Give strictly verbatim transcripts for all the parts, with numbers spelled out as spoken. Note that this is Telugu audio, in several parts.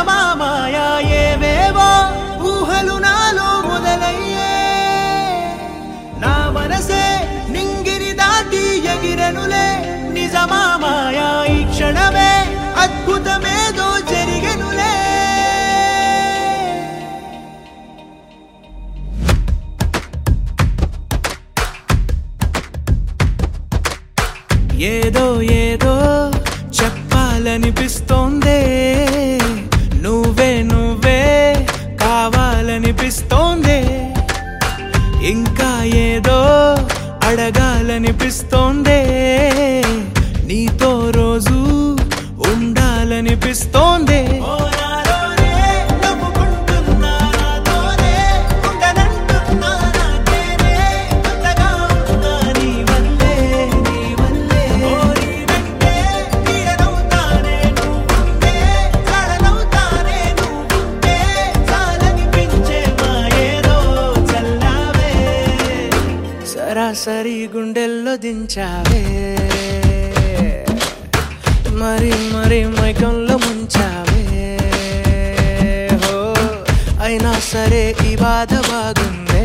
నిజమా మాయా ఏవేవో ఊహలు నాలో మొదలయ్యే నా మనసే నింగిని దాటి ఎగిరెనులే నిజమా మాయా ఈ క్షణమే అద్భుతమేదో జరిగెనులే ఏదో ఏదో చెప్పాలనిపిస్తోందే నువ్వే నువ్వే కావాలనిపిస్తోందే ఇంకా ఏదో అడగాలనిపిస్తోందే నీతో రోజు ఉండాలనిపిస్తోందే సరాసరి గుండెల్లో దించావే మరి మరి మైకంలో ముంచావే హో అయినా సరే ఈ బాధ బాగుందే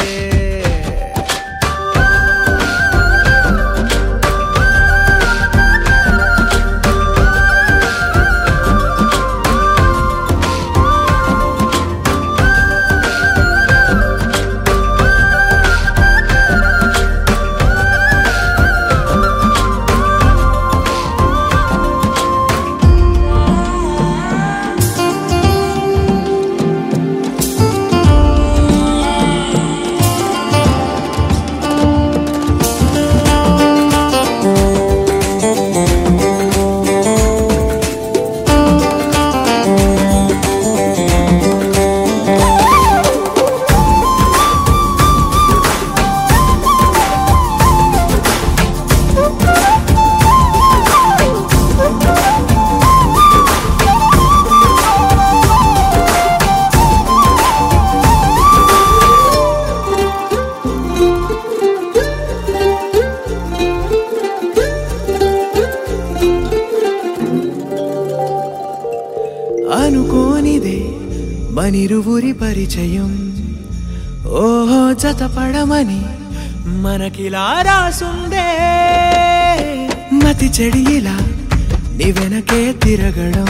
అనుకోనిదే మనిరువురి పరిచయం ఓహో జతపడమని మనకిలా రాసుందే మతి చెడిలా నీ వెనకే తిరగడం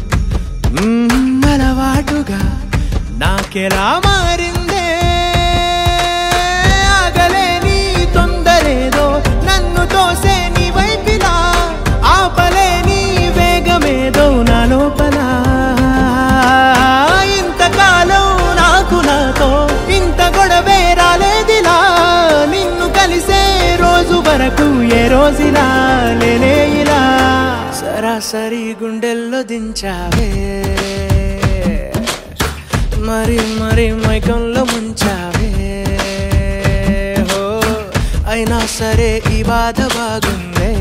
అలవాటుగా నాకెలా మారిందే ఆగలేని తొందరేదో నన్ను తోసే నీ వైపిలా ఆపలేని వేగమేదో నా లోపల ఇంతకాలం నాకు నాతో ఇంత గొడవే రాలేదిలా నిన్ను కలిసే రోజు వరకు ఏ రోజులా లేనే ఇలా సరాసరి గుండెల్లో దించావే మరి మరి మైకంలో ముంచావే హో అయినా సరే ఈ బాధ బాగుందే